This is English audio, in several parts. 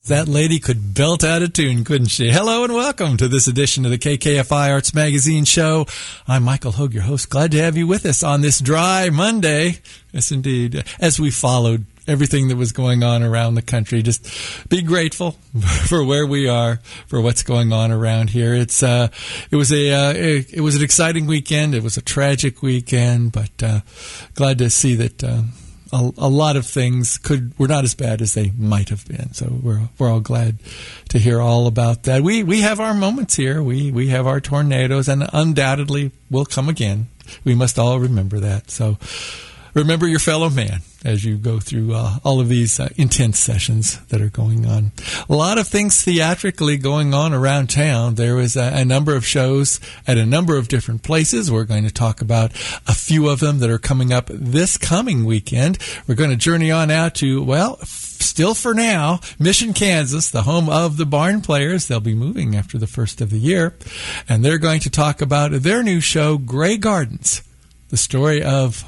That lady could belt out a tune, couldn't she? Hello and welcome to this edition of the KKFI Arts Magazine Show. I'm Michael Hogue, your host. Glad to have you with us on this dry Monday. Yes, indeed. As we followed everything that was going on around the country, just be grateful for where we are, for what's going on around here. It was an exciting weekend. It was a tragic weekend, but glad to see that a lot of things were not as bad as they might have been. So we're all glad to hear all about that. We have our moments here. We have our tornadoes, and undoubtedly will come again. We must all remember that. So remember your fellow man as you go through all of these intense sessions that are going on. A lot of things theatrically going on around town. There was a number of shows at a number of different places. We're going to talk about a few of them that are coming up this coming weekend. We're going to journey on out to, still for now, Mission, Kansas, the home of the Barn Players. They'll be moving after the first of the year. And they're going to talk about their new show, Grey Gardens, the story of,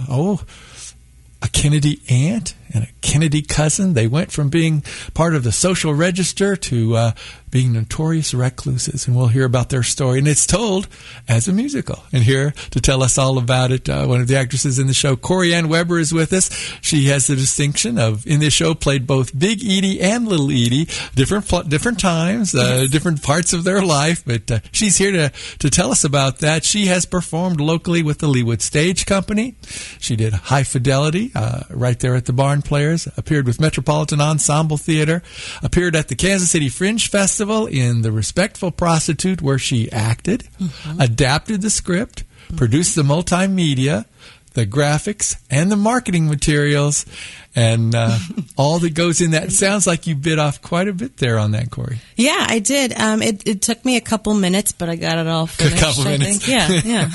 a Kennedy aunt and a Kennedy cousin. They went from being part of the social register to being notorious recluses, and we'll hear about their story. And it's told as a musical. And here to tell us all about it, one of the actresses in the show, Corianne Weber, is with us. She has the distinction of, in this show, played both Big Edie and Little Edie, different times, different parts of their life. But she's here to tell us about that. She has performed locally with the Leawood Stage Company. She did High Fidelity right there at the Barn Players, appeared with Metropolitan Ensemble Theater, appeared at the Kansas City Fringe Festival in The Respectful Prostitute, where she acted, adapted the script, produced the multimedia, the graphics, and the marketing materials, and all that goes in that. It sounds like you bit off quite a bit there on that, Corey. Yeah, I did. It took me a couple minutes, but I got it all finished. A couple minutes. I think. Yeah.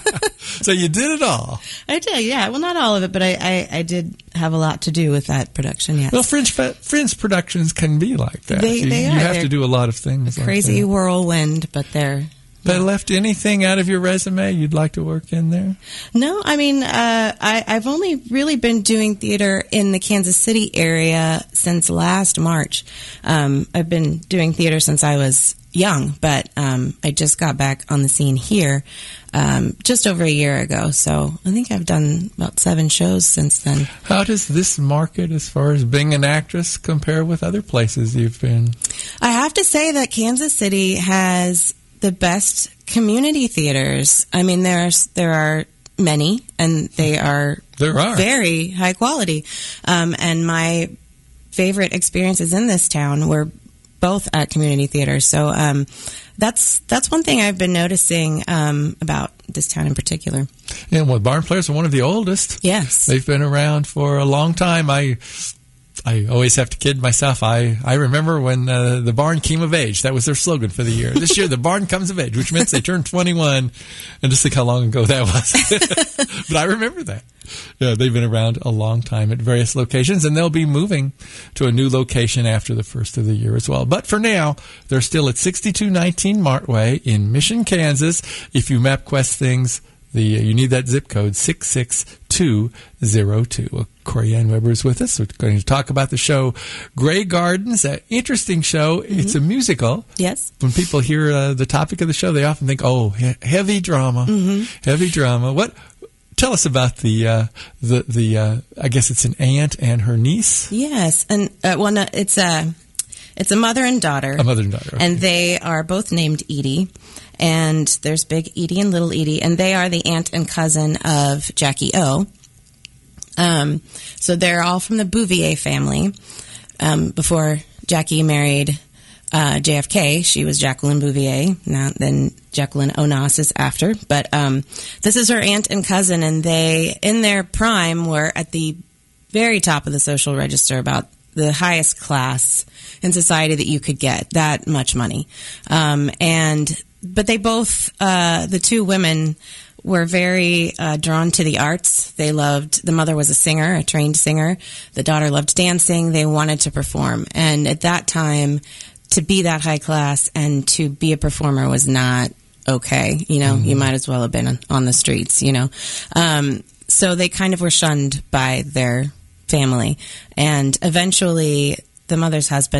So you did it all. I did, yeah. Well, not all of it, but I did have a lot to do with that production, yes. Well, Fringe productions can be like that. They are. You have to do a lot of things. A crazy whirlwind, but they're... But left anything out of your resume you'd like to work in there? No, I mean, I've only really been doing theater in the Kansas City area since last March. I've been doing theater since I was young, but I just got back on the scene here just over a year ago. So I think I've done about 7 shows since then. How does this market, as far as being an actress, compare with other places you've been? I have to say that Kansas City has the best community theaters. I mean, there are many, and they are very high quality. And my favorite experiences in this town were both at community theaters. So that's one thing I've been noticing about this town in particular. And Barn Players are one of the oldest. Yes, they've been around for a long time. I always have to kid myself. I remember when the Barn came of age. That was their slogan for the year. This year, the Barn comes of age, which meant they turned 21. And just think how long ago that was. But I remember that. Yeah, they've been around a long time at various locations, and they'll be moving to a new location after the first of the year as well. But for now, they're still at 6219 Martway in Mission, Kansas. If you MapQuest things, you need that zip code, 66202. Well, Corianne Weber is with us. We're going to talk about the show Grey Gardens, an interesting show. Mm-hmm. It's a musical. Yes. When people hear the topic of the show, they often think, heavy drama. Mm-hmm. Heavy drama. Tell us about the I guess it's an aunt and her niece? Yes. And it's a mother and daughter. A mother and daughter. Okay. And they are both named Edie. And there's Big Edie and Little Edie, and they are the aunt and cousin of Jackie O. So they're all from the Bouvier family. Before Jackie married JFK, she was Jacqueline Bouvier. Then Jacqueline Onassis after. But this is her aunt and cousin, and they, in their prime, were at the very top of the social register, about the highest class in society that you could get, that much money. But they both, the two women, were very drawn to the arts. The mother was a singer, a trained singer. The daughter loved dancing. They wanted to perform. And at that time, to be that high class and to be a performer was not okay. Mm-hmm. You might as well have been on the streets, So they kind of were shunned by their family. And eventually, the mother's husband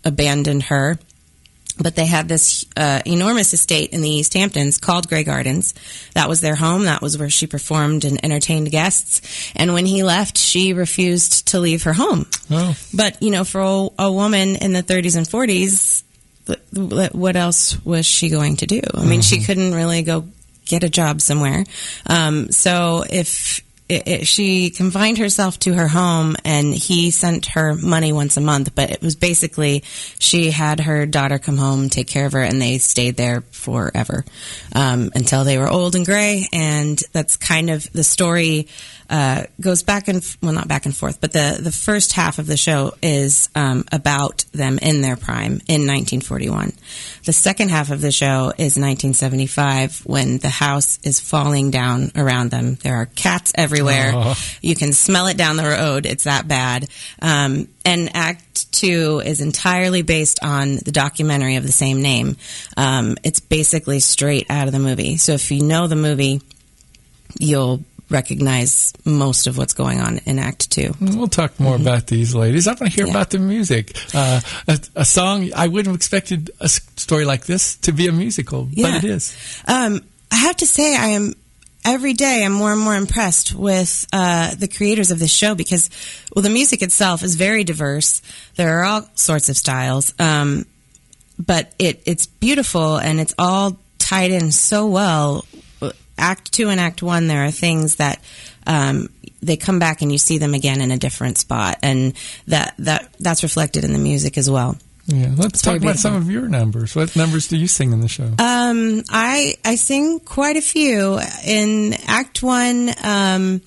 abandoned her. But they had this enormous estate in the East Hamptons called Grey Gardens. That was their home. That was where she performed and entertained guests. And when he left, she refused to leave her home. Oh. But, for a woman in the 30s and 40s, what else was she going to do? I mean, she couldn't really go get a job somewhere. So if she confined herself to her home, and he sent her money once a month, but it was basically she had her daughter come home, take care of her, and they stayed there forever until they were old and gray. And that's kind of the story. Goes back not back and forth, but the first half of the show is about them in their prime in 1941. The second half of the show is 1975, when the house is falling down around them. There are cats everywhere. Oh. You can smell it down the road. It's that bad. And Act 2 is entirely based on the documentary of the same name. It's basically straight out of the movie. So if you know the movie, you'll recognize most of what's going on in Act 2. We'll talk more about these ladies. I want to hear about the music. A song, I wouldn't have expected a story like this to be a musical, but it is. I have to say, every day I'm more and more impressed with the creators of this show, because, the music itself is very diverse. There are all sorts of styles, but it's beautiful, and it's all tied in so well. Act 2 and Act 1, there are things that they come back and you see them again in a different spot, and that's reflected in the music as well. Yeah, let's talk about some of your numbers. What numbers do you sing in the show? I sing quite a few. In Act 1,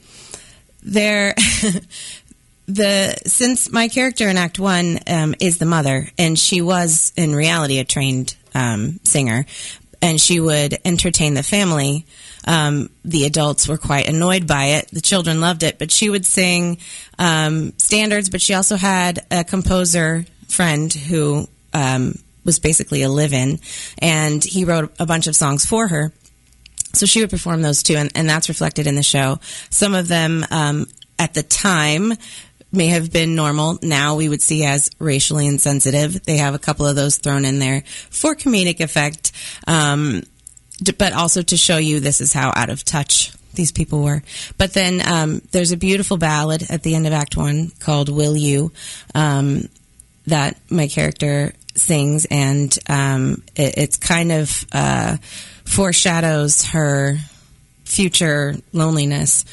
since my character in Act 1 is the mother, and she was in reality a trained singer, and she would entertain the family. The adults were quite annoyed by it. The children loved it, but she would sing standards, but she also had a composer friend who was basically a live-in, and he wrote a bunch of songs for her. So she would perform those too, and that's reflected in the show. Some of them at the time may have been normal. Now we would see as racially insensitive. They have a couple of those thrown in there for comedic effect, but also to show you this is how out of touch these people were. But then there's a beautiful ballad at the end of Act 1 called Will You, that my character sings, and it's kind of foreshadows her future loneliness.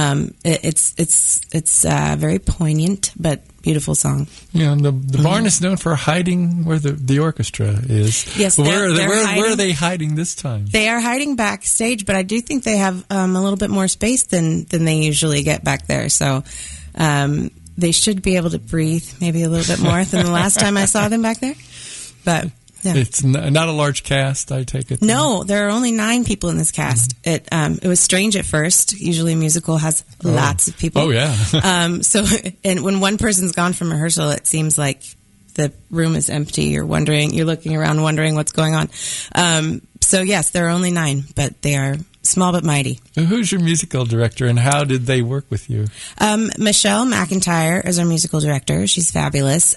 It's very poignant but beautiful song. Yeah, the barn is known for hiding where the orchestra is. Yes, where are they hiding this time? They are hiding backstage, but I do think they have a little bit more space than they usually get back there. So they should be able to breathe maybe a little bit more than the last time I saw them back there. But yeah. It's not a large cast, I take it. No, there are only 9 people in this cast. It was strange at first. Usually a musical has lots of people. Oh, yeah. And when one person's gone from rehearsal, it seems like the room is empty. You're looking around wondering what's going on. So yes, there are only 9, but they are small but mighty. Who's your musical director, and how did they work with you? Michelle McIntyre is our musical director. She's fabulous.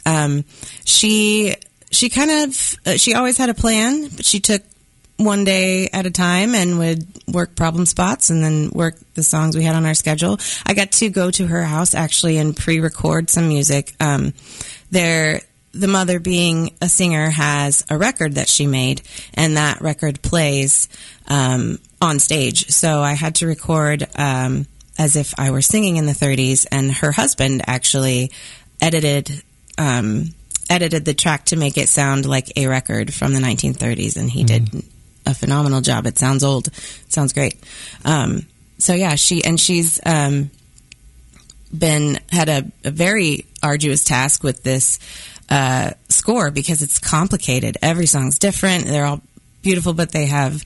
She always had a plan, but she took one day at a time and would work problem spots and then work the songs we had on our schedule. I got to go to her house actually and pre-record some music. The mother, being a singer, has a record that she made, and that record plays on stage. So I had to record as if I were singing in the 30s, and her husband actually edited the track to make it sound like a record from the 1930s, and he did a phenomenal job. It sounds old. It sounds great. So yeah, she's had a very arduous task with this score, because it's complicated. Every song's different. They're all beautiful, but they have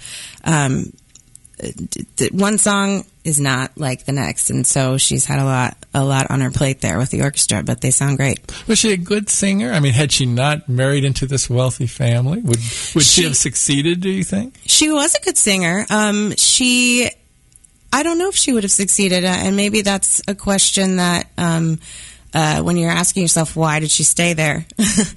one song is not like the next, and so she's had a lot on her plate there with the orchestra, but they sound great. Was she a good singer? I mean, had she not married into this wealthy family, would she have succeeded, do you think? She was a good singer. I don't know if she would have succeeded, and maybe that's a question that when you're asking yourself, why did she stay there?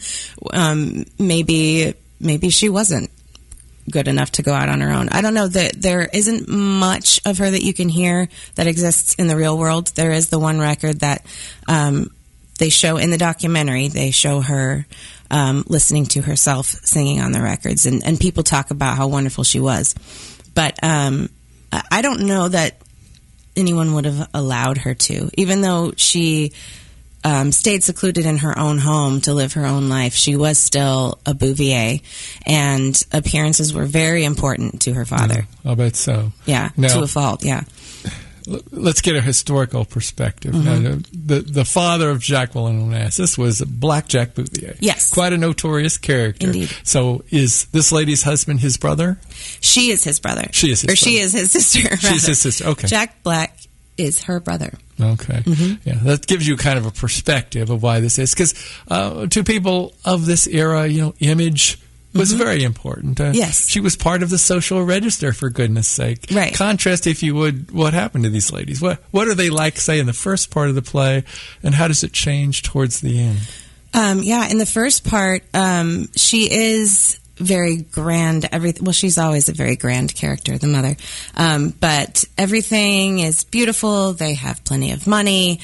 Maybe she wasn't good enough to go out on her own. I don't know. There isn't much of her that you can hear that exists in the real world. There is the one record that they show in the documentary. They show her listening to herself singing on the records, and people talk about how wonderful she was. But I don't know that anyone would have allowed her to, even though she stayed secluded in her own home to live her own life. She was still a Bouvier, and appearances were very important to her father. Yeah, I'll bet so. Yeah, now, to a fault, yeah. Let's get a historical perspective. Now, the father of Jacqueline Onassis was Black Jack Bouvier. Yes. Quite a notorious character. Indeed. So is this lady's husband his brother? She is his brother. She is his brother. She is his sister. She's his sister, okay. Jack Black is her brother. Okay. Yeah, that gives you kind of a perspective of why this is. Because to people of this era, image was very important. Yes. She was part of the social register, for goodness sake. Right. Contrast, if you would, what happened to these ladies. What are they like, say, in the first part of the play, and how does it change towards the end? In the first part, she is very grand. She's always a very grand character, the mother. But everything is beautiful. They have plenty of money.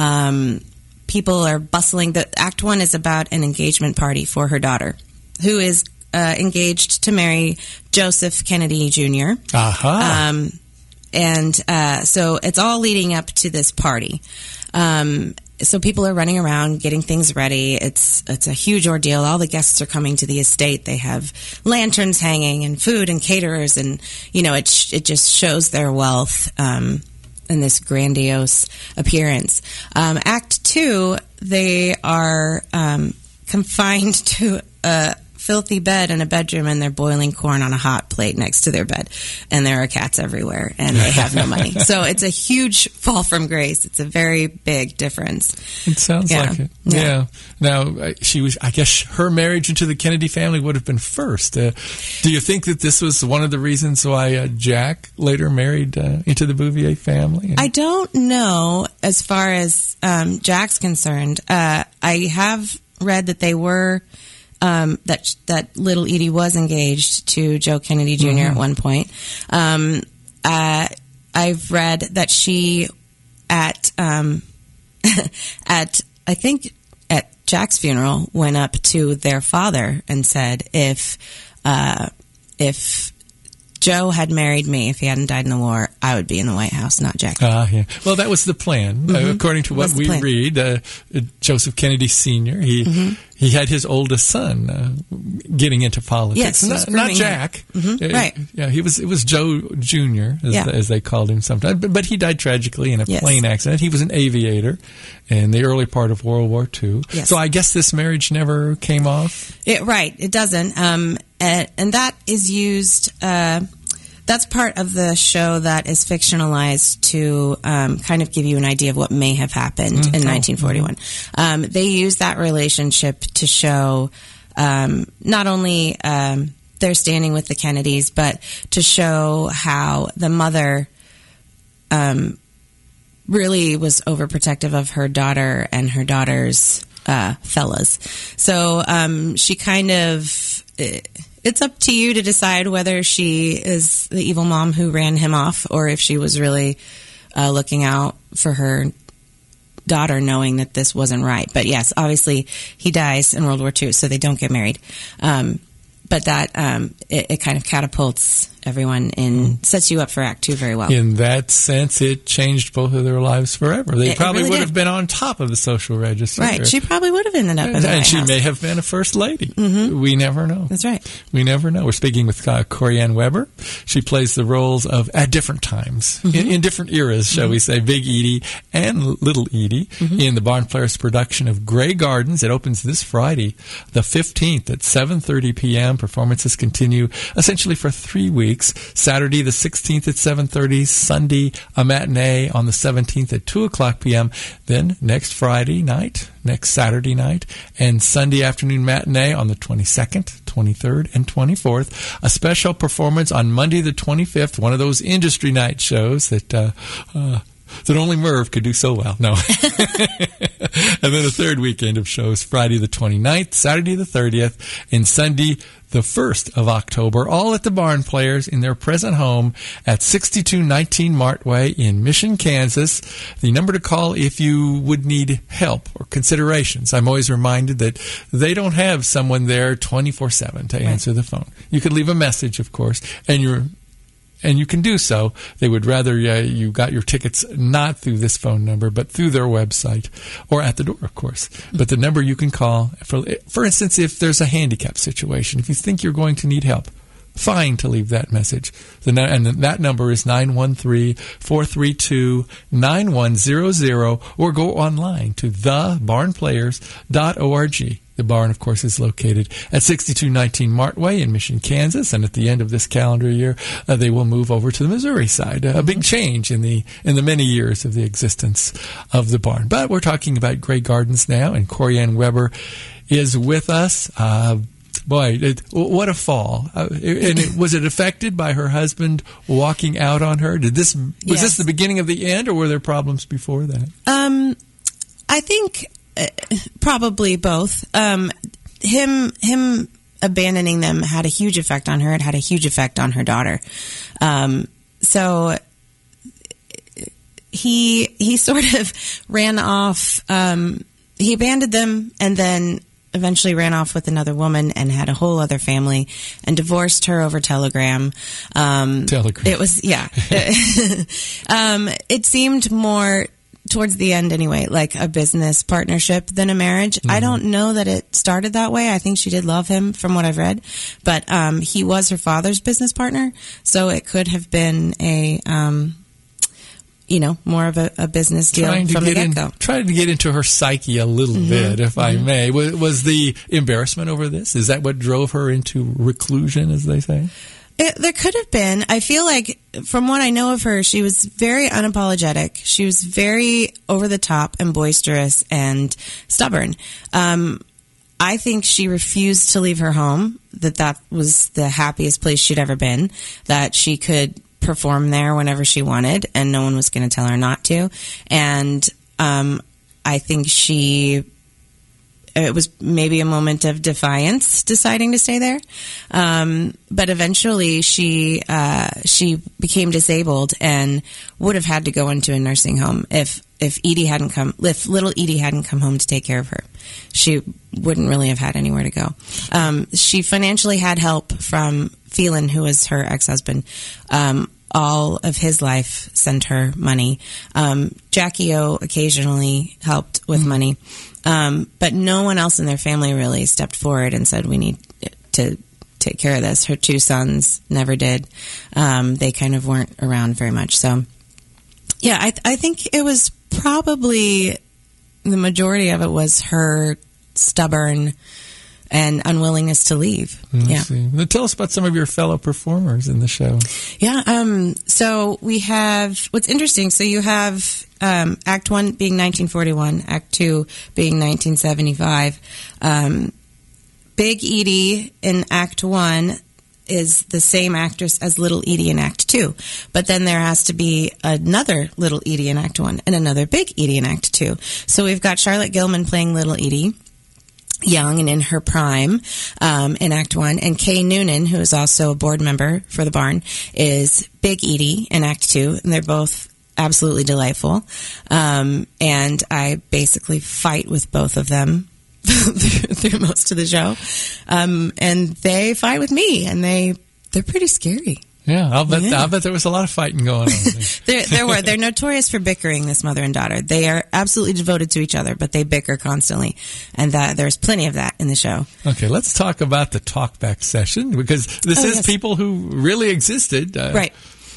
People are bustling. The Act 1 is about an engagement party for her daughter, who is engaged to marry Joseph Kennedy Jr. Aha. So it's all leading up to this party. So people are running around getting things ready. It's a huge ordeal. All the guests are coming to the estate. They have lanterns hanging and food and caterers, and it just shows their wealth in this grandiose appearance. Act 2, they are confined to a filthy bed in a bedroom, and they're boiling corn on a hot plate next to their bed, and there are cats everywhere, and they have no money. So it's a huge fall from grace. It's a very big difference. It sounds like it. Yeah. Now, she was. I guess her marriage into the Kennedy family would have been first. Do you think that this was one of the reasons why Jack later married into the Bouvier family? I don't know as far as Jack's concerned. I have read that they were. That little Edie was engaged to Joe Kennedy Jr. at one point. I've read that she at Jack's funeral went up to their father and said, if Joe had married me, if he hadn't died in the war, I would be in the White House, not Jack. Yeah. Well, that was the plan. According to what we read, Joseph Kennedy Sr., he had his oldest son getting into politics. Yes, not Jack. Right. Yeah, it was Joe Jr., as they called him sometimes. But he died tragically in a plane accident. He was an aviator in the early part of World War II. Yes. So I guess this marriage never came off? It doesn't. And that is used... that's part of the show that is fictionalized to kind of give you an idea of what may have happened in 1941. They use that relationship to show not only their standing with the Kennedys, but to show how the mother really was overprotective of her daughter and her daughter's fellas. So she kind of... It's up to you to decide whether she is the evil mom who ran him off, or if she was really looking out for her daughter, knowing that this wasn't right. But yes, obviously he dies in World War II, so they don't get married. But that it kind of catapults everyone and sets you up for Act 2 very well. In that sense, it changed both of their lives forever. They probably would have been on top of the social register. Right. She probably would have ended up in the White And she House. may have been a first lady. We never know. That's right. We never know. We're speaking with Corianne Weber. She plays the roles of, at different times, in different eras, shall we say, Big Edie and Little Edie in the Barn Players production of Grey Gardens. It opens this Friday, the 15th at 7:30 p.m. Performances continue essentially for 3 weeks. Saturday the 16th at 7:30, Sunday a matinee on the 17th at 2 o'clock p.m. Then next Friday night, next Saturday night, and Sunday afternoon matinee on the 22nd, 23rd, and 24th. A special performance on Monday the 25th, one of those industry night shows that only Merv could do so well. No. And then the third weekend of shows, Friday the 29th, Saturday the 30th, and Sunday the 1st of October, all at the Barn Players in their present home at 6219 Martway in Mission, Kansas. The number to call if you would need help or considerations. I'm always reminded that they don't have someone there 24/7 to answer the phone. You could leave a message, of course, and you can do so. They would rather you got your tickets not through this phone number, but through their website or at the door, of course. But the number you can call, for instance, if there's a handicap situation, if you think you're going to need help, fine to leave that message. And that number is 913-432-9100, or go online to thebarnplayers.org. The barn, of course, is located at 6219 Martway in Mission, Kansas, and at the end of this calendar year, they will move over to the Missouri side. A big change in the many years of the existence of the barn. But we're talking about Grey Gardens now, and Corianne Weber is with us. What a fall! Was it affected by her husband walking out on her? Was this the beginning of the end, or were there problems before that? I think probably both. Him abandoning them had a huge effect on her. It had a huge effect on her daughter. So he sort of ran off. He abandoned them, and then eventually ran off with another woman and had a whole other family and divorced her over Telegram. It was, it seemed more towards the end anyway, like a business partnership than a marriage. Mm-hmm. I don't know that it started that way. I think she did love him from what I've read, but he was her father's business partner. So it could have been a, more of a business deal from the get-go. Trying to get into her psyche a little bit, if I may. Was the embarrassment over this? Is that what drove her into reclusion, as they say? There could have been. I feel like, from what I know of her, she was very unapologetic. She was very over the top and boisterous and stubborn. I think she refused to leave her home, that was the happiest place she'd ever been, that she could perform there whenever she wanted, and no one was going to tell her not to. And I think it was maybe a moment of defiance deciding to stay there. But eventually she became disabled and would have had to go into a nursing home if little Edie hadn't come home to take care of her. She wouldn't really have had anywhere to go. She financially had help from Phelan, who was her ex-husband. All of his life sent her money. Jackie O occasionally helped with money. But no one else in their family really stepped forward and said, we need to take care of this. Her two sons never did. They kind of weren't around very much. So, yeah, I think it was probably the majority of it was her stubborn and unwillingness to leave. See. Now, tell us about some of your fellow performers in the show. Yeah. So we have, what's interesting, so you have Act 1 being 1941, Act 2 being 1975. Big Edie in Act 1 is the same actress as Little Edie in Act 2. But then there has to be another Little Edie in Act 1 and another Big Edie in Act 2. So we've got Charlotte Gilman playing Little Edie, young and in her prime, in Act 1. And Kay Noonan, who is also a board member for the barn, is Big Edie in Act 2. And they're both absolutely delightful. And I basically fight with both of them through most of the show. And they fight with me, and they're pretty scary. Yeah, I'll bet there was a lot of fighting going on. There were. They're notorious for bickering, this mother and daughter. They are absolutely devoted to each other, but they bicker constantly. And there's plenty of that in the show. Okay, let's talk about the talkback session, because this is people who really existed. Right.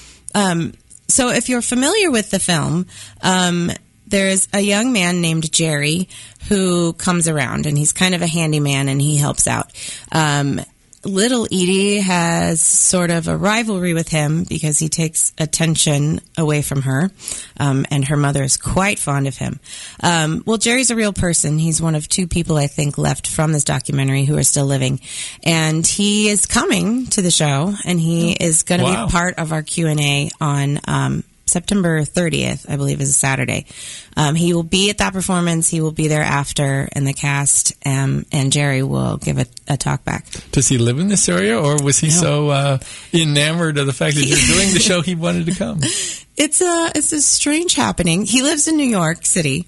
So if you're familiar with the film, there's a young man named Jerry who comes around, and he's kind of a handyman, and he helps out. Little Edie has sort of a rivalry with him because he takes attention away from her, and her mother is quite fond of him. Well, Jerry's a real person. He's one of two people, I think, left from this documentary who are still living. And he is coming to the show, and he is going to be part of our Q&A on September 30th, I believe, is a Saturday. He will be at that performance. He will be there after, and the cast and Jerry will give a talk back. Does he live in this area, or was he so enamored of the fact that you're doing the show he wanted to come? It's a strange happening. He lives in New York City.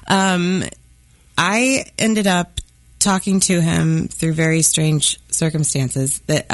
I ended up talking to him through very strange circumstances. That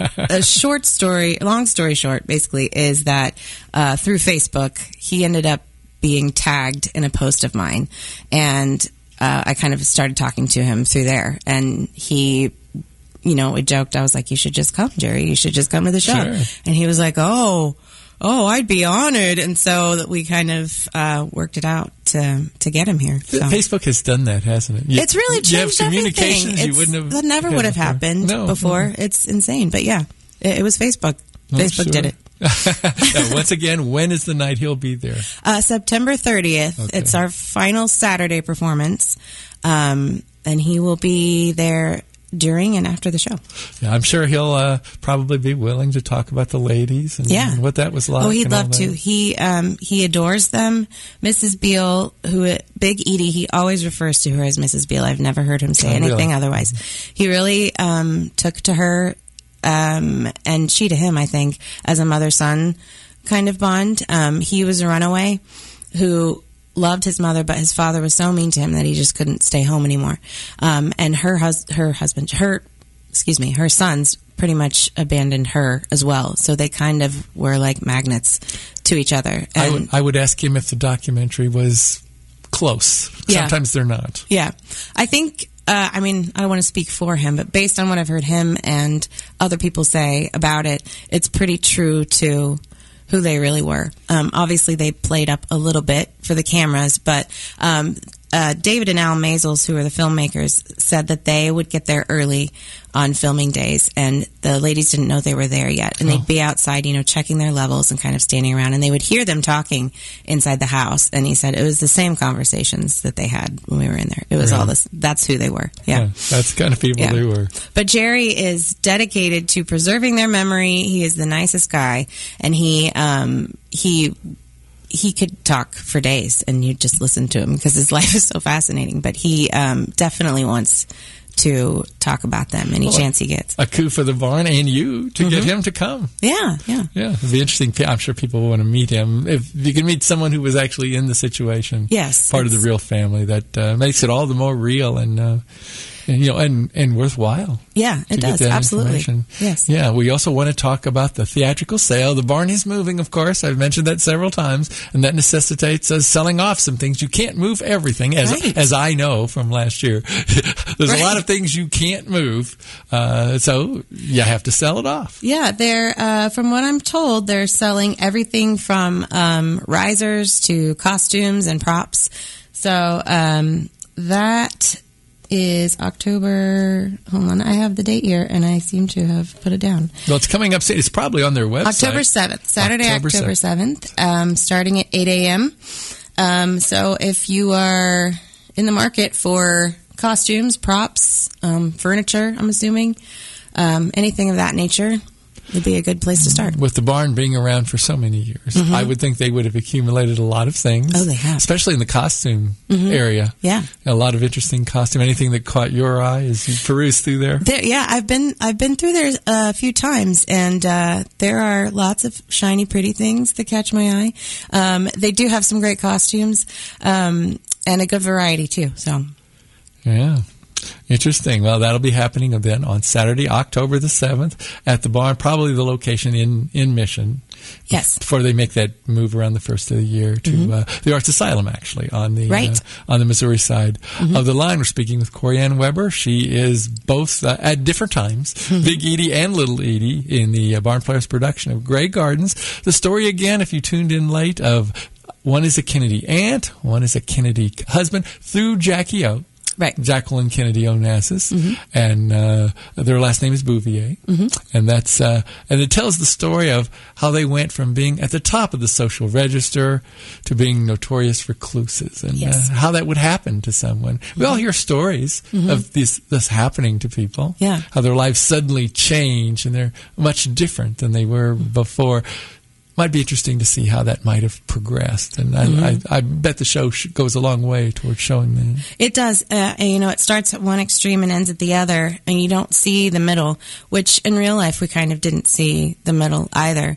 long story short, basically, is that through Facebook, he ended up being tagged in a post of mine, and I kind of started talking to him through there, and he, we joked. I was like, "You should just come, Jerry. You should just come to the show." Sure. And he was like, "Oh, I'd be honored." And so that we kind of worked it out to get him here. So. Facebook has done that, hasn't it? It's really changed you have communications everything. You wouldn't have. That never would have happened before. No. It's insane. But yeah, it was Facebook. Facebook did it. Now, once again, when is the night he'll be there? September 30th. Okay. It's our final Saturday performance. And he will be there during and after the show. Yeah, I'm sure he'll probably be willing to talk about the ladies and what that was like. Oh, he'd love to. He adores them. Mrs. Beale, Big Edie, he always refers to her as Mrs. Beale. I've never heard him say anything otherwise. He really took to her, and she to him, I think, as a mother-son kind of bond. He was a runaway who loved his mother, but his father was so mean to him that he just couldn't stay home anymore. And her sons pretty much abandoned her as well. So they kind of were like magnets to each other. And I would ask him if the documentary was close. Yeah. Sometimes they're not. Yeah. I think, I don't want to speak for him, but based on what I've heard him and other people say about it, it's pretty true to who they really were. Obviously, they played up a little bit for the cameras, but David and Al Maisels, who are the filmmakers, said that they would get there early on filming days, and the ladies didn't know they were there yet. And they'd be outside, checking their levels and kind of standing around, and they would hear them talking inside the house. And he said it was the same conversations that they had when we were in there. It was all this. That's who they were. Yeah. That's the kind of people they were. But Jerry is dedicated to preserving their memory. He is the nicest guy, and he could talk for days, and you just listen to him because his life is so fascinating. But he definitely wants to talk about them any chance he gets. A coup for the barn and you to get him to come. Yeah. It'd be interesting. I'm sure people want to meet him. If you can meet someone who was actually in the situation, part of the real family, that makes it all the more real and worthwhile. Yeah, it does. Absolutely. Yes. Yeah, we also want to talk about the theatrical sale. The barn is moving, of course. I've mentioned that several times, and that necessitates us selling off some things. You can't move everything, as I know from last year. There's a lot of things you can't move, so you have to sell it off. Yeah, they're from what I'm told, they're selling everything from risers to costumes and props. So that is October. Hold on, I have the date here, and I seem to have put it down. Well, it's coming up soon. It's probably on their website. October 7th, Saturday, October 7th, starting at 8 a.m. So if you are in the market for costumes, props, furniture, I'm assuming, anything of that nature, it'd be a good place to start. With the barn being around for so many years, I would think they would have accumulated a lot of things. Oh, they have. Especially in the costume area. Yeah. A lot of interesting costume. Anything that caught your eye as you perused through there? Yeah, I've been through there a few times, and there are lots of shiny, pretty things that catch my eye. They do have some great costumes, and a good variety, too. So. Yeah. Interesting. Well, that'll be happening then on Saturday, October the 7th at the barn, probably the location in Mission. Yes. Before they make that move around the first of the year to the Arts Asylum, actually, on the Missouri side of the line. We're speaking with Corianne Weber. She is both at different times, Big Edie and Little Edie, in the Barn Players production of Grey Gardens. The story, again, if you tuned in late, of one is a Kennedy aunt, one is a Kennedy husband, through Jackie O. Right. Jacqueline Kennedy Onassis, and their last name is Bouvier, and that's and it tells the story of how they went from being at the top of the social register to being notorious recluses, and how that would happen to someone. We all hear stories of this happening to people. Yeah. How their lives suddenly change and they're much different than they were before. might be interesting to see how that might have progressed. And I bet the show goes a long way towards showing that. It does. It starts at one extreme and ends at the other, and you don't see the middle, which in real life we kind of didn't see the middle either.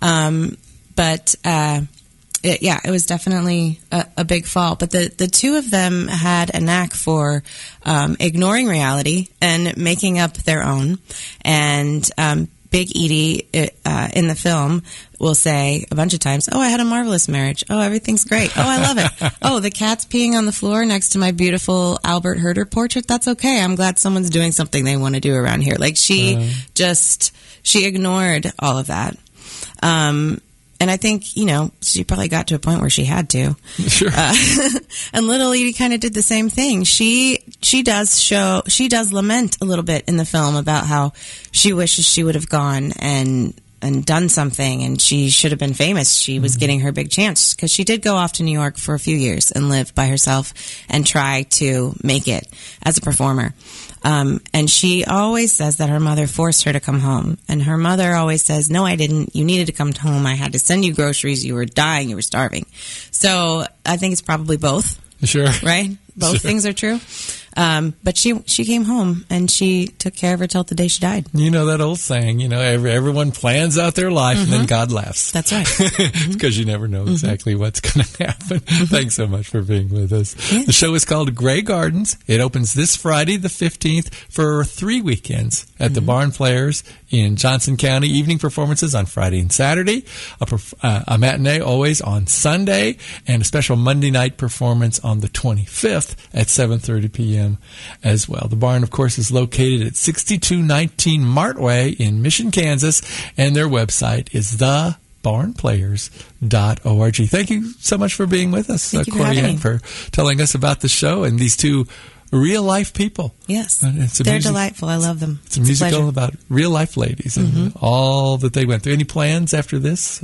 It was definitely a big fall. But the two of them had a knack for ignoring reality and making up their own. And Big Edie in the film will say a bunch of times, "Oh, I had a marvelous marriage. Oh, everything's great. Oh, I love it. Oh, the cat's peeing on the floor next to my beautiful Albert Herder portrait. That's okay. I'm glad someone's doing something they want to do around here." Like she ignored all of that. And I think, she probably got to a point where she had to. Sure. And little Edie kind of did the same thing. She does lament a little bit in the film about how she wishes she would have gone and done something, and she should have been famous. She was getting her big chance, because she did go off to New York for a few years and live by herself and try to make it as a performer. And she always says that her mother forced her to come home. And her mother always says, "No, I didn't. You needed to come home. I had to send you groceries. You were dying. You were starving." So I think it's probably both. Sure. Right? Both things are true. But she came home, and she took care of her till the day she died. You know that old saying, everyone plans out their life and then God laughs. That's right. Because you never know exactly what's going to happen. Thanks so much for being with us. Yeah. The show is called Grey Gardens. It opens this Friday the 15th for 3 weekends at the Barn Players in Johnson County. Evening performances on Friday and Saturday, a matinee always on Sunday, and a special Monday night performance on the 25th at 7:30 p.m. as well. The Barn, of course, is located at 6219 Martway in Mission, Kansas, and their website is thebarnplayers.org. Thank you so much for being with us, Corianne, for telling us about the show and these two real-life people. Yes, they're delightful. I love them. It's a musical about real-life ladies and all that they went through. Any plans after this?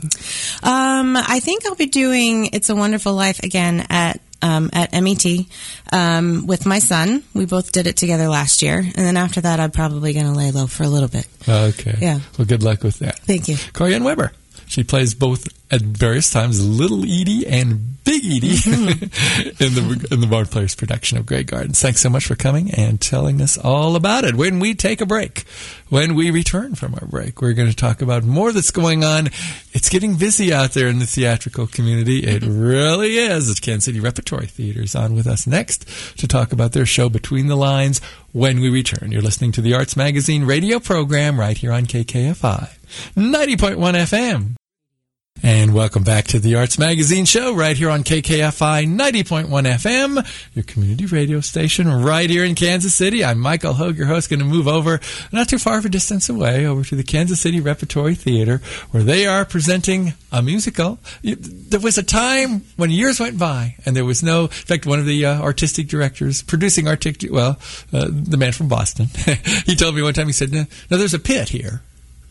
I think I'll be doing It's a Wonderful Life again at MET with my son. We both did it together last year. And then after that, I'm probably going to lay low for a little bit. Okay. Yeah. Well, good luck with that. Thank you. Corianne Weber. She plays both at various times Little Edie and Big Edie in the Barn Players production of Grey Gardens. Thanks so much for coming and telling us all about it. When we take a break, when we return from our break, we're going to talk about more that's going on. It's getting busy out there in the theatrical community. It really is. The Kansas City Repertory Theater is on with us next to talk about their show Between the Lines when we return. You're listening to the Arts Magazine radio program right here on KKFI 90.1 FM. And welcome back to the Arts Magazine show right here on KKFI 90.1 FM, your community radio station right here in Kansas City. I'm Michael Hogue, your host, going to move over not too far of a distance away over to the Kansas City Repertory Theater, where they are presenting a musical. There was a time when years went by and there was no, in fact, one of the artistic directors, the man from Boston, he told me one time, he said, no, there's a pit here.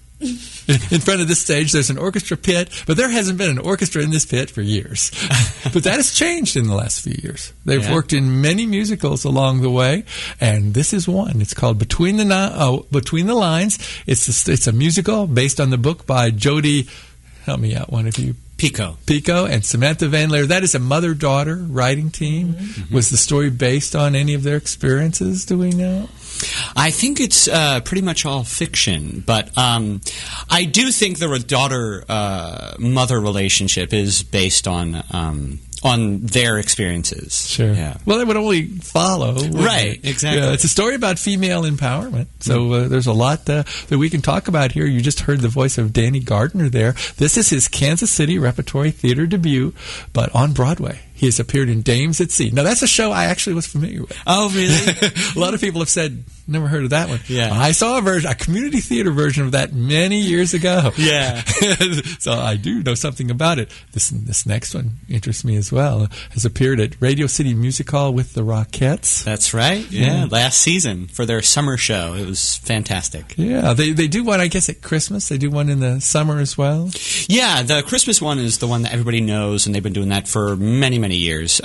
In front of this stage, there's an orchestra pit, but there hasn't been an orchestra in this pit for years. But that has changed in the last few years. They've worked in many musicals along the way, and this is one. It's called Between the Lines. It's a musical based on the book by Jody, help me out, one of you. Pico and Samantha Van Leer. That is a mother-daughter writing team. Was the story based on any of their experiences, do we know? I think it's pretty much all fiction, but I do think the daughter-mother relationship is based on their experiences. Sure. Yeah. Well, it would only follow. Right, exactly. Yeah, it's a story about female empowerment. So there's a lot that we can talk about here. You just heard the voice of Danny Gardner there. This is his Kansas City Repertory Theater debut, but on Broadway. He has appeared in Dames at Sea. Now, that's a show I actually was familiar with. Oh, really? A lot of people have said, never heard of that one. Yeah. I saw a community theater version of that many years ago. Yeah. So I do know something about it. This next one interests me as well. Has appeared at Radio City Music Hall with the Rockettes. That's right. Yeah. Last season for their summer show. It was fantastic. Yeah. They do one, I guess, at Christmas. They do one in the summer as well. Yeah. The Christmas one is the one that everybody knows, and they've been doing that for many, many many years.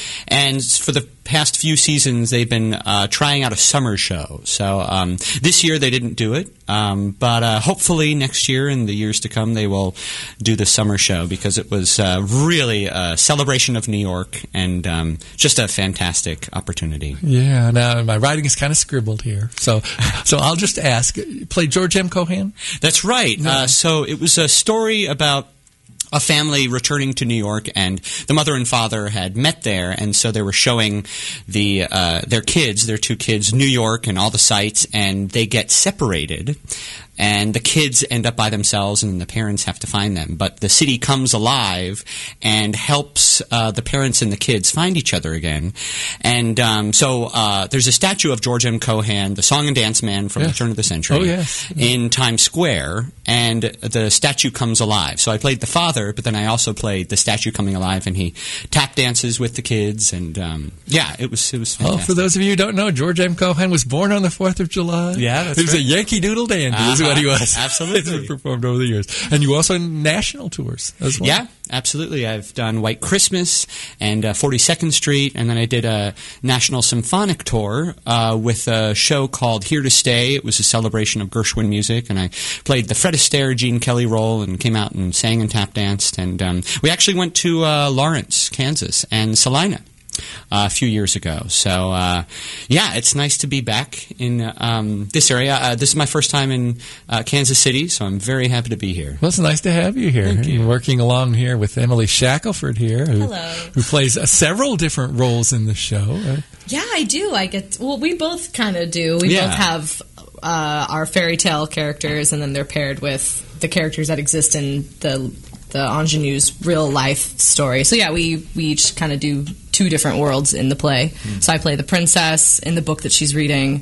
And for the past few seasons, they've been trying out a summer show. So this year they didn't do it, but hopefully next year and the years to come they will do the summer show, because it was really a celebration of New York and just a fantastic opportunity. Yeah, now my writing is kind of scribbled here. So I'll just ask, play George M. Cohan? That's right. So it was a story about a family returning to New York, and the mother and father had met there, and so they were showing their two kids, New York and all the sights, and they get separated. And the kids end up by themselves, and the parents have to find them. But the city comes alive and helps the parents and the kids find each other again. And so there's a statue of George M. Cohan, the song and dance man from the turn of the century, in Times Square. And the statue comes alive. So I played the father, but then I also played the statue coming alive, and he tap dances with the kids. And it was fantastic. Oh, for those of you who don't know, George M. Cohan was born on the 4th of July. Yeah, that's He was a Yankee Doodle dandy. What he was. Absolutely. It's been performed over the years. And you also national tours as well. Yeah, absolutely. I've done White Christmas and 42nd Street, and then I did a national symphonic tour with a show called Here to Stay. It was a celebration of Gershwin music, and I played the Fred Astaire, Gene Kelly role and came out and sang and tap danced. And we actually went to Lawrence, Kansas, and Salina a few years ago. So, it's nice to be back in this area. This is my first time in Kansas City, so I'm very happy to be here. Well, it's nice to have you here. Thank you. You're working along here with Emily Shackelford here, who plays several different roles in the show. Yeah, I do. We both kind of do. We both have our fairy tale characters, and then they're paired with the characters that exist in the ingenue's real life story. So we each kind of do two different worlds in the play. So I play the princess in the book that she's reading,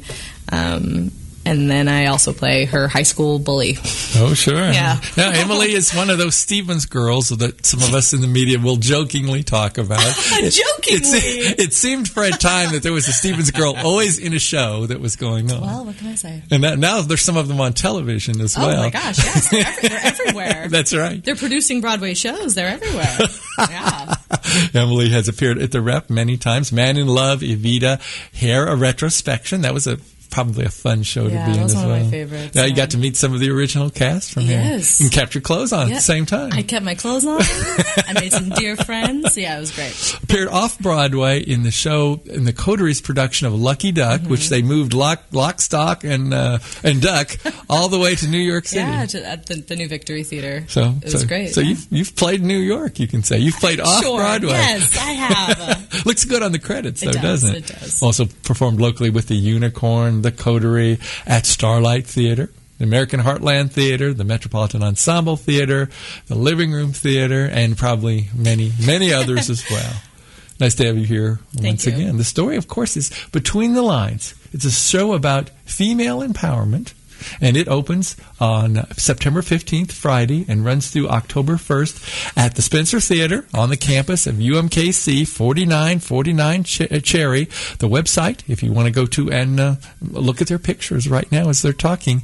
and then I also play her high school bully. Oh, sure. Yeah. Now, Emily is one of those Stevens girls that some of us in the media will jokingly talk about. Jokingly? It seemed for a time that there was a Stevens girl always in a show that was going on. Well, what can I say? And now there's some of them on television as well. Oh, my gosh, yes. They're everywhere. That's right. They're producing Broadway shows. They're everywhere. Yeah. Emily has appeared at the Rep many times. Man in Love, Evita, Hair, a retrospection. That was probably a fun show to be in as well. Yeah, that was one of my favorites. Now you got to meet some of the original cast from here. Yes. And kept your clothes on at the same time. I kept my clothes on. I made some dear friends. Yeah, it was great. Appeared off-Broadway in the show, in the Coteries production of Lucky Duck, which they moved lock, stock, and duck all the way to New York City. Yeah, at the New Victory Theater. So it was great. So you've played New York, you can say. You've played off-Broadway. Yes, I have. Looks good on the credits, though, doesn't it? It does. Also performed locally with the Unicorn, the Coterie, at Starlight Theater, the American Heartland Theater, the Metropolitan Ensemble Theater, the Living Room Theater, and probably many, many others as well. Nice to have you here once again. The story, of course, is Between the Lines. It's a show about female empowerment, and it opens on September 15th, Friday, and runs through October 1st at the Spencer Theater on the campus of UMKC, 4949 Cherry. The website, if you want to go to and look at their pictures right now as they're talking,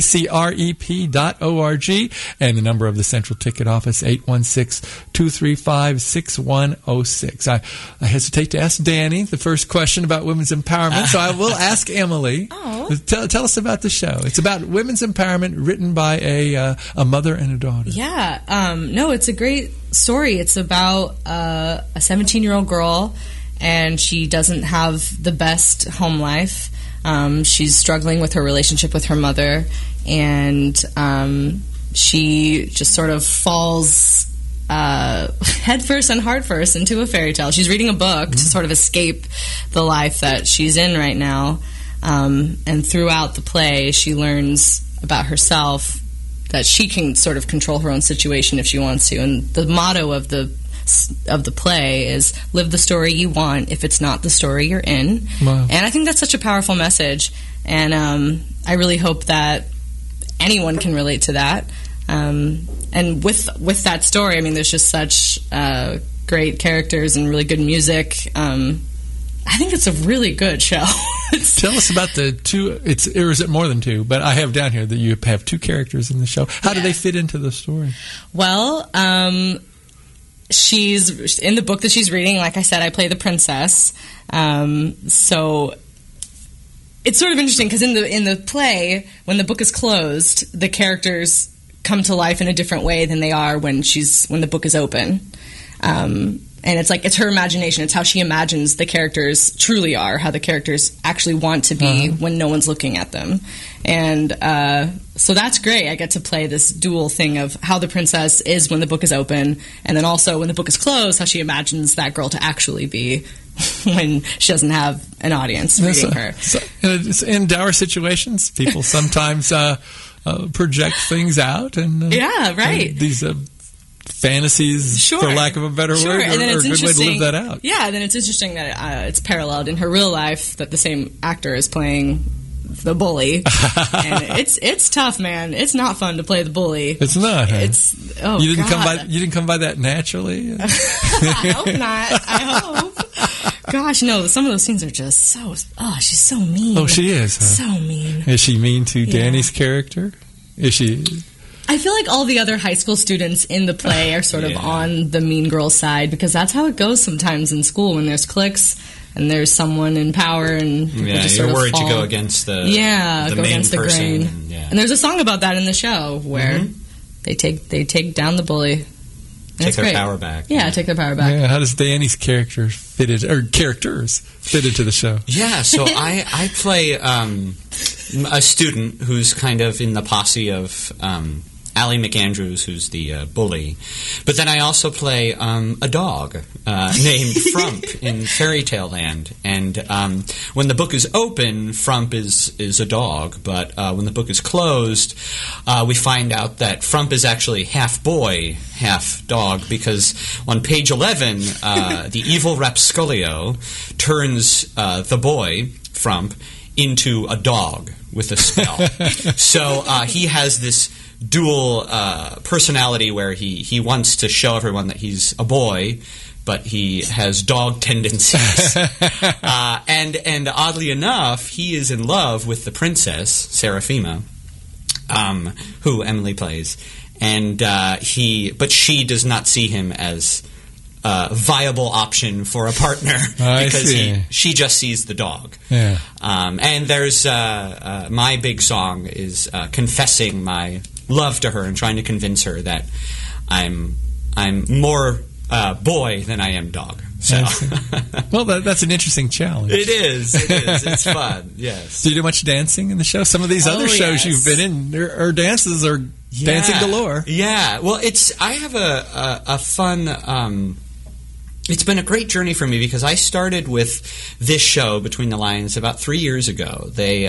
kcrep.org, and the number of the Central Ticket Office, 816-235-6106. I hesitate to ask Danny the first question about women's empowerment, so I will ask Emily. Tell us about the show. It's about women's empowerment, written by a mother and a daughter. Yeah. No, it's a great story. It's about a 17-year-old girl, and she doesn't have the best home life. She's struggling with her relationship with her mother, and she just sort of falls head first and heart first into a fairy tale. She's reading a book to sort of escape the life that she's in right now. And throughout the play, she learns about herself, that she can sort of control her own situation if she wants to. And the motto of the play is live the story you want if it's not the story you're in. Wow. And I think that's such a powerful message. And I really hope that anyone can relate to that. And with that story, I mean, there's just such great characters and really good music. I think it's a really good show. Tell us about the two, or is it more than two? But I have down here that you have two characters in the show. How do they fit into the story? Well, she's in the book that she's reading. Like I said, I play the princess. So it's sort of interesting because in the play, when the book is closed, the characters come to life in a different way than they are when the book is open. And it's her imagination. It's how she imagines the characters truly are, how the characters actually want to be when no one's looking at them. And so that's great. I get to play this dual thing of how the princess is when the book is open, and then also when the book is closed, how she imagines that girl to actually be when she doesn't have an audience reading her. In dour situations, people sometimes project things out. And these fantasies, for lack of a better word, and then are a it's good way to live that out. Yeah, then it's interesting that it's paralleled in her real life that the same actor is playing the bully. And it's tough, man. It's not fun to play the bully. It's not. Huh? You didn't come by that naturally. I hope not. I hope. Gosh, no. Some of those scenes are just so. Oh, she's so mean. Oh, she is. Huh? So mean. Is she mean to Danny's character? Is she? I feel like all the other high school students in the play are sort of on the mean girl side because that's how it goes sometimes in school when there's cliques and there's someone in power and just you're sort of worried fall. to go against the go main against the person. grain. And there's a song about that in the show where they take down the bully. Take their power back. Yeah, take their power back. Yeah, how does Danny's characters fit into the show? Yeah, so I play a student who's kind of in the posse of Allie McAndrews, who's the bully. But then I also play a dog named Frump in Fairy Tale Land. And when the book is open, Frump is a dog. But when the book is closed, we find out that Frump is actually half boy, half dog, because on page 11, the evil Rapsculio turns the boy, Frump, into a dog with a spell. So he has this dual personality where he wants to show everyone that he's a boy, but he has dog tendencies. And oddly enough, he is in love with the princess, Seraphima, who Emily plays. But she does not see him as a viable option for a partner because she just sees the dog. Yeah. And there's my big song is confessing my love to her and trying to convince her that I'm more boy than I am dog. So, well, that's an interesting challenge. It is. It's fun. Yes. Do you do much dancing in the show? Some of these other shows you've been in, her dances are dancing galore. Yeah. Well, I have a fun. It's been a great journey for me because I started with this show, Between the Lines, about 3 years ago. They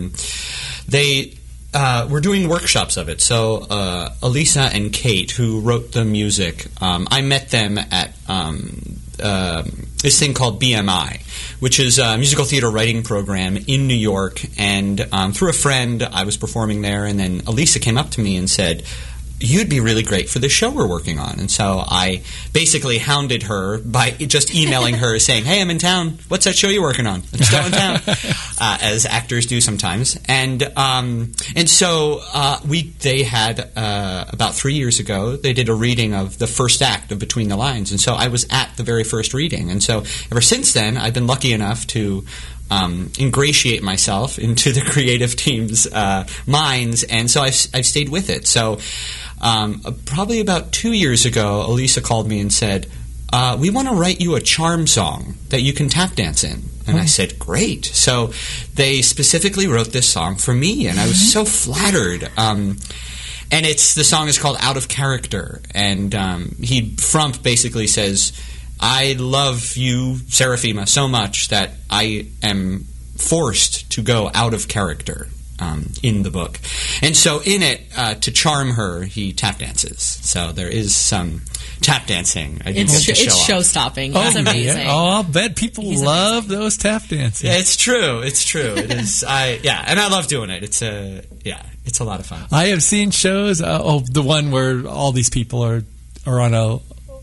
were doing workshops of it. So Elisa and Kate, who wrote the music, I met them at this thing called BMI, which is a musical theater writing program in New York. And through a friend, I was performing there, and then Elisa came up to me and said, "You'd be really great for the show we're working on." And so I basically hounded her by just emailing her saying, "Hey, I'm in town. What's that show you're working on? I'm still in town," as actors do sometimes. And so they had about 3 years ago, they did a reading of the first act of Between the Lines. And so I was at the very first reading. And so ever since then, I've been lucky enough to ingratiate myself into the creative team's minds, and so I've stayed with it. So probably about 2 years ago, Elisa called me and said, "We want to write you a charm song that you can tap dance in." And I said, "Great." So they specifically wrote this song for me, and I was so flattered. And the song is called Out of Character, and Frump basically says, "I love you, Seraphima, so much that I am forced to go out of character in the book." And so in it, to charm her, he tap dances. So there is some tap dancing. It's show-stopping. It's amazing. Yeah. Oh, I'll bet people love those tap dances. Yeah, it's true. It is. And I love doing it. It's a lot of fun. I have seen shows. The one where all these people are on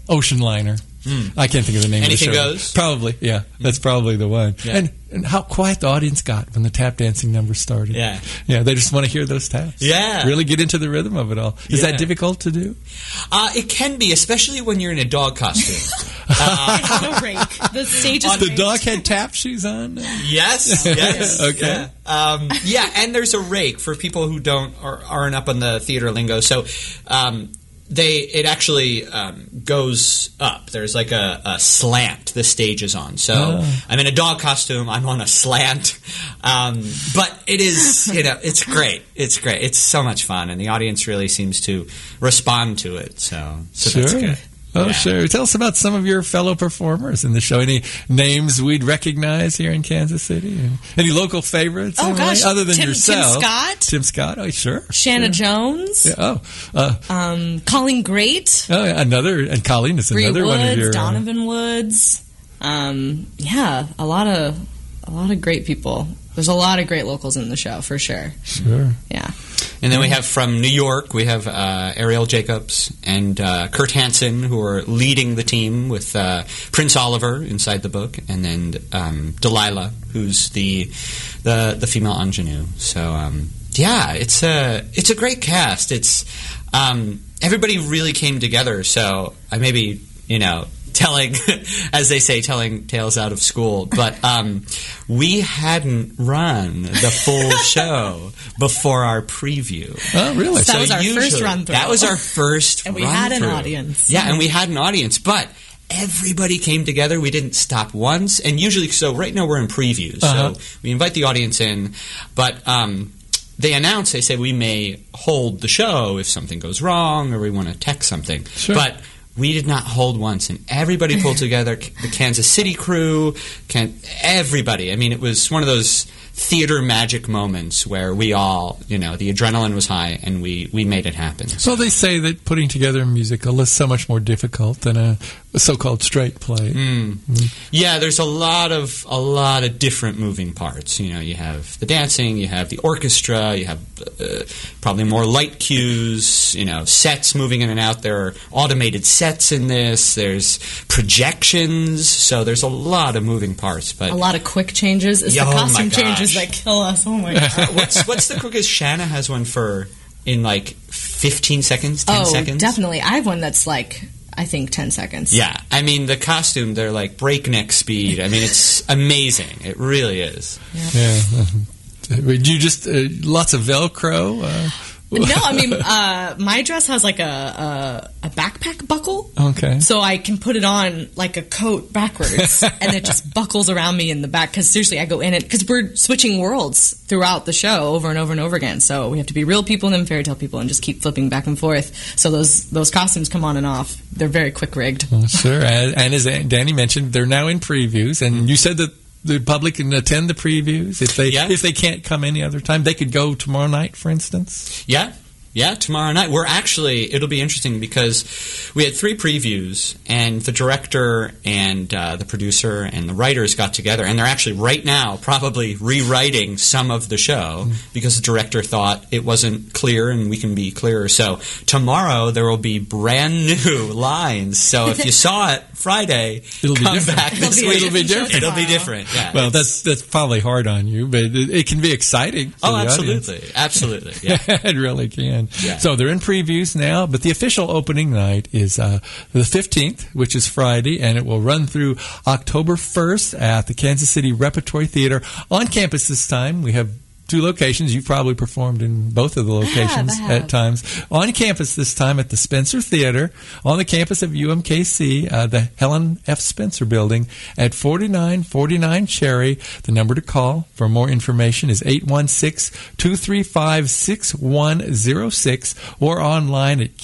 Ocean Liner. I can't think of the name Anything of the show. Goes? Probably, yeah. That's probably the one. Yeah. And how quiet the audience got when the tap dancing number started. Yeah. Yeah, they just want to hear those taps. Yeah. Really get into the rhythm of it all. Is Yeah. that difficult to do? It can be, especially when you're in a dog costume. On a rake. The stage is The raked. dog had tap shoes on? Yes. Okay. Yeah, and there's a rake for people who aren't up on the theater lingo. So it actually goes up. There's like a slant the stage is on. So I'm in a dog costume. I'm on a slant. But it is, it's great. It's great. It's so much fun, and the audience really seems to respond to it. So that's good. Oh, Yeah. sure. Tell us about some of your fellow performers in the show. Any names we'd recognize here in Kansas City? Any local favorites? Oh, Emily, gosh. other than Tim yourself. Scott. Tim Scott. Oh, sure. Shanna Jones. Yeah. Colleen Great. Oh, yeah, and Colleen is Bree another Woods, one of your. Donovan Woods. Yeah, a lot of great people. There's a lot of great locals in the show, for sure. Sure. Yeah. And then we have from New York, we have Ariel Jacobs and Kurt Hansen, who are leading the team with Prince Oliver inside the book, and then Delilah, who's the female ingenue. So yeah, it's a great cast. It's everybody really came together. So I maybe telling, as they say, telling tales out of school. But we hadn't run the full show before our preview. Oh, really? That was our first run-through. That was our first And we had an run-through. audience. Yeah, and we had an audience. But everybody came together. We didn't stop once. And usually, so right now we're in previews. Uh-huh. So we invite the audience in. But they announce, they say we may hold the show if something goes wrong or we want to text something. Sure. But we did not hold once, and everybody pulled together. The Kansas City crew, everybody. I mean, it was one of those theater magic moments where we all, the adrenaline was high, and we made it happen. So they say that putting together a musical is so much more difficult than a so-called straight play. Yeah, there's a lot of different moving parts. You have the dancing, you have the orchestra, you have probably more light cues, sets moving in and out. There are automated sets in this. There's projections, so there's a lot of moving parts. But A lot of quick changes. It's Yeah, the oh costume my changes gosh. that kill us. Oh my god. what's the quickest? Shanna has one in like 15 seconds, 10 seconds. Definitely. I have one that's like, I think 10 seconds. Yeah, I mean the costume, they're like breakneck speed. I mean it's amazing. It really is. Yeah. Would you just lots of Velcro? No, I mean, my dress has like a backpack buckle. Okay. So I can put it on like a coat backwards, and it just buckles around me in the back. Because seriously, I go in it because we're switching worlds throughout the show over and over and over again. So we have to be real people and then fairy tale people, and just keep flipping back and forth. So those costumes come on and off. They're very quick rigged. Well, sure. And as Danny mentioned, they're now in previews, and you said that the public can attend the previews if they can't come any other time. They could go tomorrow night, for instance. Yeah, tomorrow night. It'll be interesting because we had 3 previews, and the director and the producer and the writers got together, and they're actually right now probably rewriting some of the show because the director thought it wasn't clear and we can be clearer. So tomorrow there will be brand new lines. So if you saw it Friday, It'll be come different. back this week. It'll be different. It'll be different. Yeah. Well, that's probably hard on you, but it can be exciting. For the audience. Absolutely. Yeah. It really can. Yeah. So they're in previews now, but the official opening night is the 15th, which is Friday, and it will run through October 1st at the Kansas City Repertory Theater on campus this time. We have 2 locations. You've probably performed in both of the locations I have. at times. On campus this time at the Spencer Theater, on the campus of UMKC, the Helen F. Spencer Building at 4949 Cherry. The number to call for more information is 816-235-6106 or online at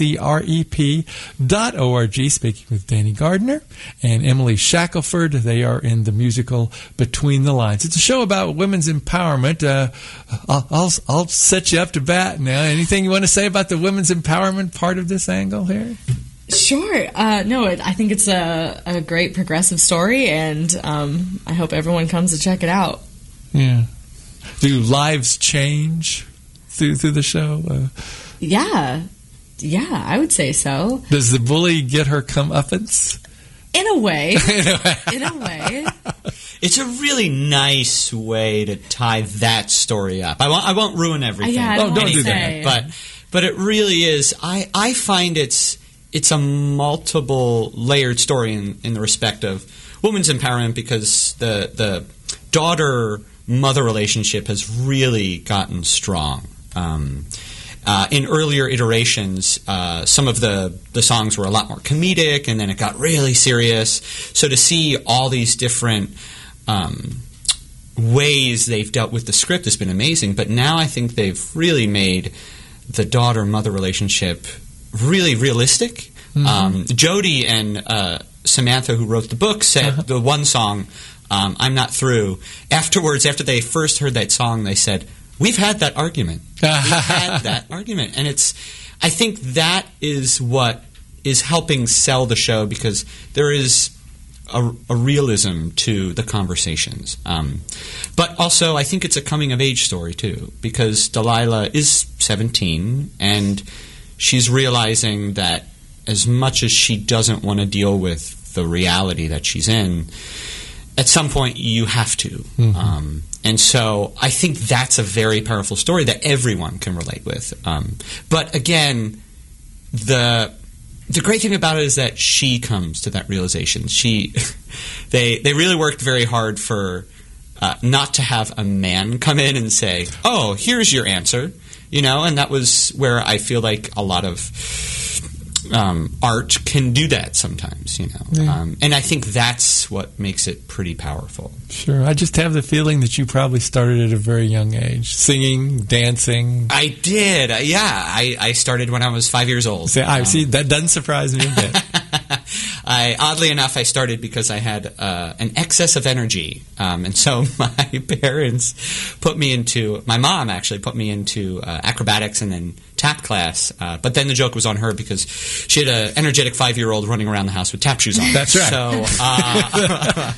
kcrep.org. Speaking with Danny Gardner and Emily Shackelford. They are in the musical Between the Lines. It's a show about women's empowerment. I'll set you up to bat now. Anything you want to say about the women's empowerment part of this angle here? Sure. I think it's a great progressive story, and I hope everyone comes to check it out. Yeah. Do lives change through the show? Yeah. Yeah, I would say so. Does the bully get her comeuppance? In a way. In a way. It's a really nice way to tie that story up. I won't ruin everything. Yeah, don't do that. But it really is. I find it's a multiple layered story in the respect of women's empowerment, because the daughter-mother relationship has really gotten strong. In earlier iterations, some of the songs were a lot more comedic, and then it got really serious. So to see all these different ways they've dealt with the script has been amazing. But now I think they've really made the daughter-mother relationship really realistic. Jody and Samantha, who wrote the book, said the one song, I'm Not Through, afterwards, after they first heard that song, they said, we've had that argument. We've had that argument. And I think that is what is helping sell the show, because there is a realism to the conversations. But also, I think it's a coming-of-age story, too, because Delilah is 17, and she's realizing that as much as she doesn't want to deal with the reality that she's in, at some point you have to. And so I think that's a very powerful story that everyone can relate with. But again, the great thing about it is that she comes to that realization. They really worked very hard for not to have a man come in and say, "Oh, here's your answer," and that was where I feel like a lot of art can do that sometimes, and I think that's what makes it pretty powerful. Sure. I just have the feeling that you probably started at a very young age, singing, dancing. I did. I started when I was 5 years old. See, that doesn't surprise me a bit. Oddly enough, I started because I had an excess of energy, and so my mom actually put me into acrobatics and then tap class. But then the joke was on her because she had an energetic 5-year-old running around the house with tap shoes on. That's right. So,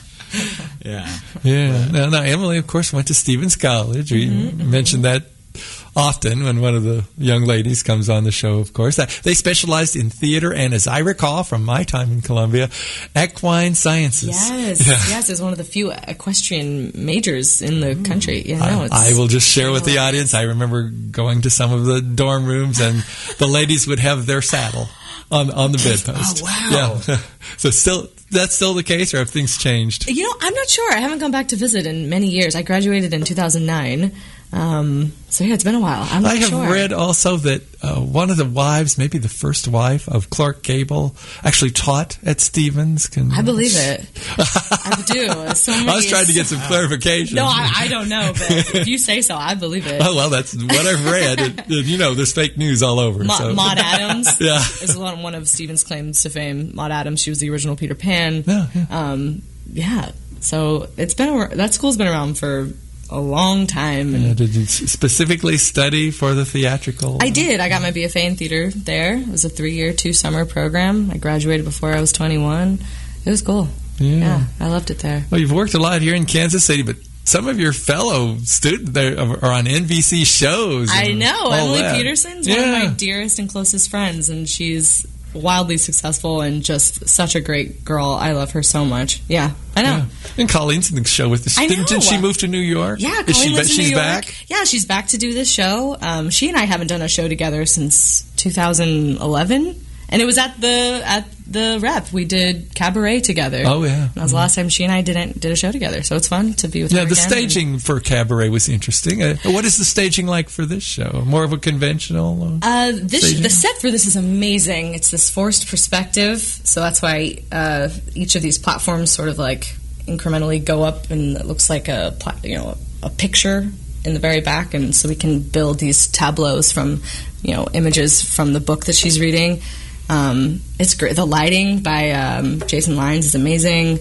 yeah. Now, Emily, of course, went to Stevens College. We mentioned that often when one of the young ladies comes on the show, of course. They specialized in theater and, as I recall from my time in Columbia, equine sciences. Yes, it's one of the few equestrian majors in the country. I will just share with the audience, I remember going to some of the dorm rooms and the ladies would have their saddle on the bedpost. Oh, wow. Yeah. So that's still the case, or have things changed? I'm not sure. I haven't gone back to visit in many years. I graduated in 2009. So yeah, it's been a while. I have read also that one of the wives, maybe the first wife of Clark Gable, actually taught at Stevens. I believe it. I do. I was trying to get some clarification. No, I don't know, but if you say so, I believe it. Oh, well, that's what I've read. There's fake news all over. Maud Adams is one of Stevens' claims to fame. Maud Adams, she was the original Peter Pan. Yeah. So that school's been around for a long time. Did you specifically study for the theatrical? I did. I got my BFA in theater there. It was a 3-year, 2-summer program. I graduated before I was 21. It was cool. Yeah, I loved it there. Well, you've worked a lot here in Kansas City, but some of your fellow students there are on NBC shows. I know. Emily Peterson's one of my dearest and closest friends, and she's wildly successful and just such a great girl. I love her so much. Yeah, I know. Yeah. And Colleen's in the show with us. Didn't she move to New York? Yeah, Colleen lives in New York. She's back? Yeah, she's back to do this show. She and I haven't done a show together since 2011. And it was at the Rep. We did Cabaret together. Oh, yeah. That was the last time she and I did a show together. So it's fun to be with her again. Yeah, the staging for Cabaret was interesting. What is the staging like for this show? More of a conventional The set for this is amazing. It's this forced perspective. So that's why each of these platforms sort of like incrementally go up, and it looks like a picture in the very back. And so we can build these tableaus from images from the book that she's reading. It's great. The lighting by Jason Lyons is amazing.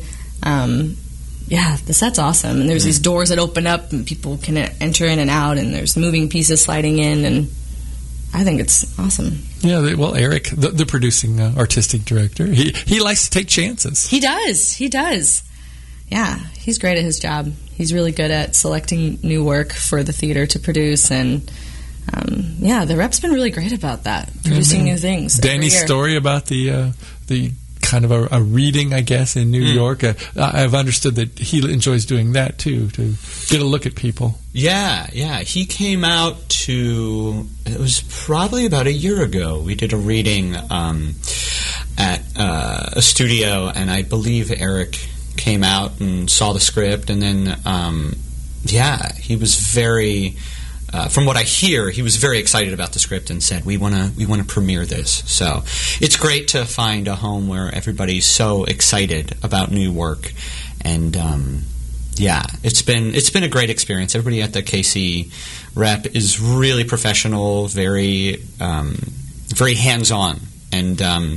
The set's awesome. And there's these doors that open up and people can enter in and out, and there's moving pieces sliding in, and I think it's awesome. Yeah, well, Eric, the producing artistic director, he likes to take chances. He does. Yeah, he's great at his job. He's really good at selecting new work for the theater to produce, and the rep's been really great about that, producing new things. Danny's story about the kind of a reading, I guess, in New York. I've understood that he enjoys doing that too, to get a look at people. Yeah. He came out it was probably about a year ago. We did a reading at a studio, and I believe Eric came out and saw the script, and then he was very. From what I hear, he was very excited about the script and said, "We want to premiere this." So it's great to find a home where everybody's so excited about new work, and it's been a great experience. Everybody at the KC Rep is really professional, very very hands-on, and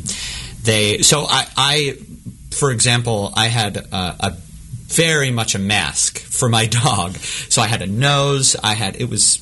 I for example, I had a very much a mask for my dog. So I had a nose. It was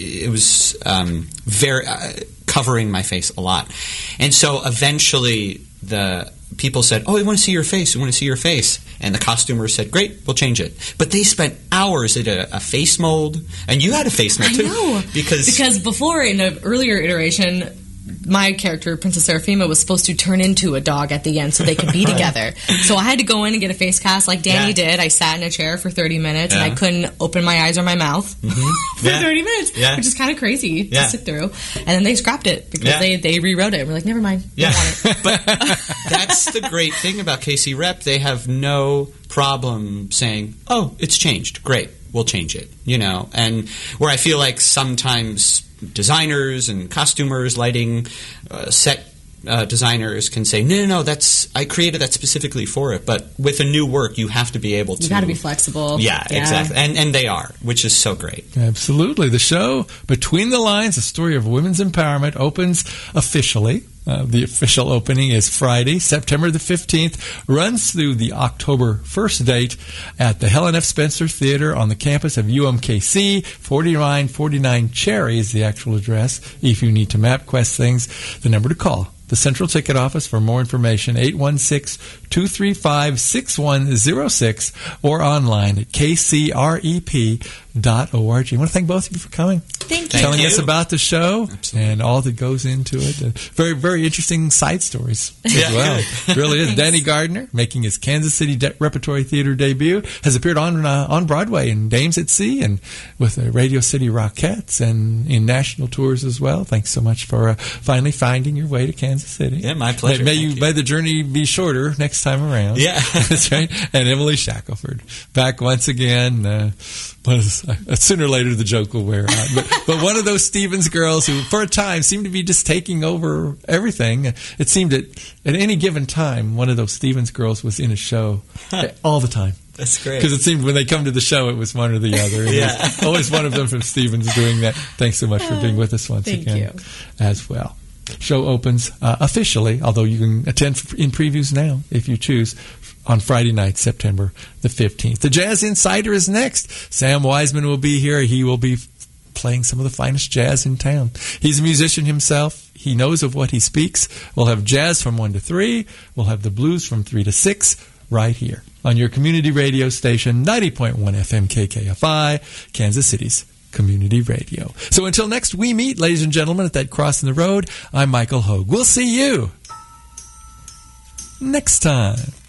very covering my face a lot. And so eventually the people said, "Oh, we want to see your face. We want to see your face." And the costumer said, "Great, we'll change it." But they spent hours at a face mold, and you had a face mold too. I know because before in an earlier iteration, my character, Princess Seraphima, was supposed to turn into a dog at the end so they could be together. So I had to go in and get a face cast like Danny did. I sat in a chair for 30 minutes and I couldn't open my eyes or my mouth for 30 minutes, which is kind of crazy to sit through. And then they scrapped it because they rewrote it. We're like, never mind. Don't want it. But that's the great thing about KC Rep. They have no problem saying, "Oh, it's changed. Great. We'll change it." And where I feel like sometimes designers and costumers, lighting, set designers can say, no, I created that specifically for it. But with a new work, you have to be able to. You got to be flexible. Yeah, exactly. And they are, which is so great. Absolutely. The show, Between the Lines, a story of women's empowerment, opens officially. The official opening is Friday, September the 15th, runs through the October 1st date at the Helen F. Spencer Theater on the campus of UMKC. 4949 Cherry is the actual address. If you need to MapQuest things, the number to call. The Central Ticket Office for more information, 816-235-6106, or online at kcrep.org. I want to thank both of you for coming. Thank you. Telling us about the show. Absolutely. And all that goes into it. Very, very interesting side stories as well. It really is. Danny Gardner, making his Kansas City Repertory Theater debut, has appeared on Broadway in Dames at Sea and with the Radio City Rockettes and in national tours as well. Thanks so much for finally finding your way to Kansas City. Yeah, my pleasure. May the journey be shorter next time around. Yeah. That's right. And Emily Shackelford, back once again. Sooner or later the joke will wear out. But one of those Stevens girls who, for a time, seemed to be just taking over everything. It seemed that at any given time, one of those Stevens girls was in a show all the time. That's great. Because it seemed when they come to the show, it was one or the other. And always one of them from Stevens doing that. Thanks so much for being with us once again as well. Show opens officially, although you can attend in previews now if you choose, on Friday night, September the 15th. The Jazz Insider is next. Sam Wiseman will be here. He will be playing some of the finest jazz in town. He's a musician himself. He knows of what he speaks. We'll have jazz from 1 to 3. We'll have the blues from 3 to 6 right here on your community radio station, 90.1 FM KKFI, Kansas City's Community Radio. So until next we meet, ladies and gentlemen, at that cross in the road, I'm Michael Hogue. We'll see you next time.